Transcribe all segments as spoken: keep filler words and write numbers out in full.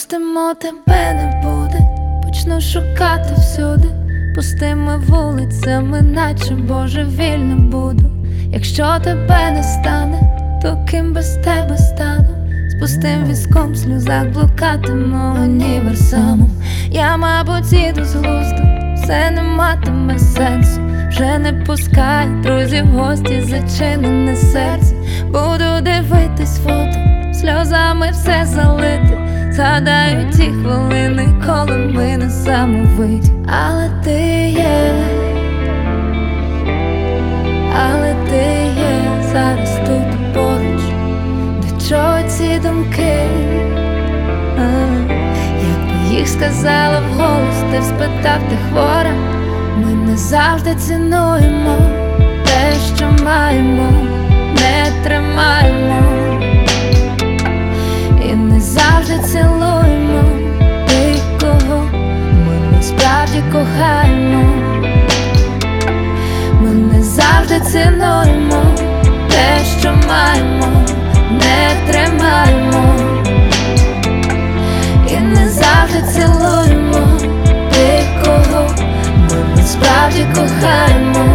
Відпустимо, тебе не буде, почну шукати всюди, пустими вулицями, наче божевільна буду. Якщо тебе не стане, то ким без тебе стану? З пустим візком в сльозах блукатиму універсамом. Я, мабуть, їду з глузду, все не матиме сенсу. Вже не пускай друзів в гості, зачинене серце. Буду дивитись фото, сльозами все залити. Згадаю ті хвилини, коли ми несамовиті. Але ти є, але ти є зараз тут поруч. До чого ці думки? А, якби їх сказала вголос, ти б спитав, ти хвора. Ми не завжди цінуємо те, що маємо, не тримаємо і не завжди цілуємо тих, кого ми насправді кохаємо. Ми не завжди цінуємо те, що маємо, не тримаємо і не завжди цілуємо тих, кого ми насправді кохаємо.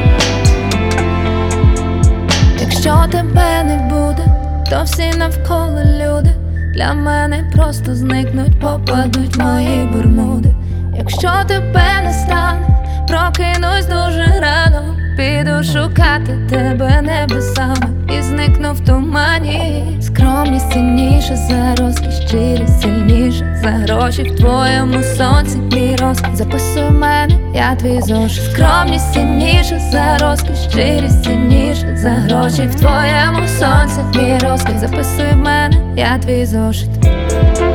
Якщо тебе не буде, то всі навколо люди для мене просто зникнуть, попадуть мої бермуди. Якщо тебе не стане, прокинусь дуже рано, піду шукати тебе небесами і зникну в тумані. Скромність цінніша за розкіш, щирість сильніша за гроші. В твоєму сонці мій розкіш, записуй мене, я твій зошит. Скромність цінніша за розкіш, щирість сильніша за гроші. В твоєму сонці мій розкіш, записуй мене, я твій зошит.